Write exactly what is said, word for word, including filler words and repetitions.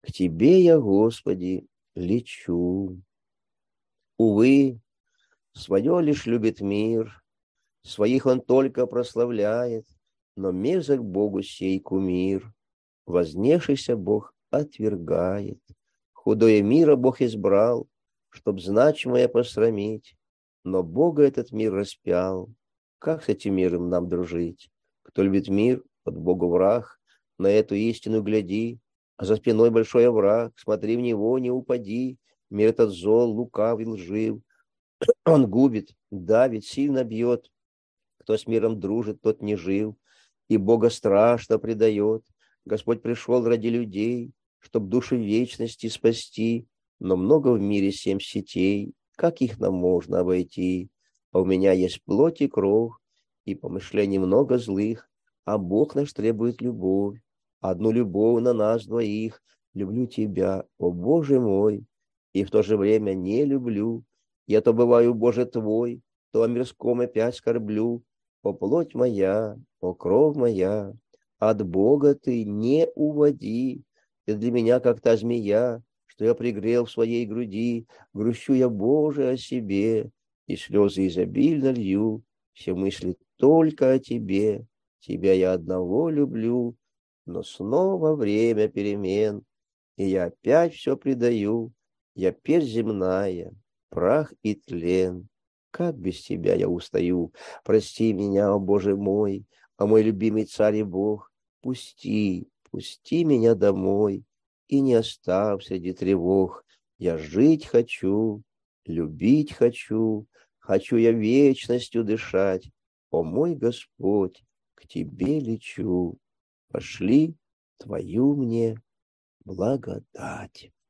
К Тебе я, Господи, лечу. Увы, свое лишь любит мир, своих он только прославляет, но мерзок Богу сей кумир, вознесшийся Бог отвергает. Худое мира Бог избрал, чтоб значимое посрамить, но Бога этот мир распял. Как с этим миром нам дружить? Кто любит мир, от Бога враг, на эту истину гляди, а за спиной большой овраг, смотри в него, не упади. Мир этот зол, лукав и лжив, он губит, давит, сильно бьет. Кто с миром дружит, тот не жив, и Бога страшно предает. Господь пришел ради людей, чтоб души вечности спасти, но много в мире семь сетей, как их нам можно обойти? А у меня есть плоть и кровь, и помышлений много злых, а Бог наш требует любовь, одну любовь на нас двоих. Люблю тебя, о Боже мой, и в то же время не люблю. Я то бываю, Боже твой, то о мирском опять скорблю. О плоть моя, о кровь моя, от Бога ты не уводи. Ты для меня как та змея, что я пригрел в своей груди. Грущу я, Боже, о себе, и слезы изобильно лью. Все мысли только о тебе. Тебя я одного люблю, но снова время перемен, и я опять все предаю. Я перь земная, прах и тлен. Как без тебя я устаю? Прости меня, о Боже мой, о мой любимый царь и Бог. Пусти, пусти меня домой и не оставь среди тревог. Я жить хочу, любить хочу, хочу я вечностью дышать. О мой Господь, к Тебе лечу. Пошли Твою мне благодать.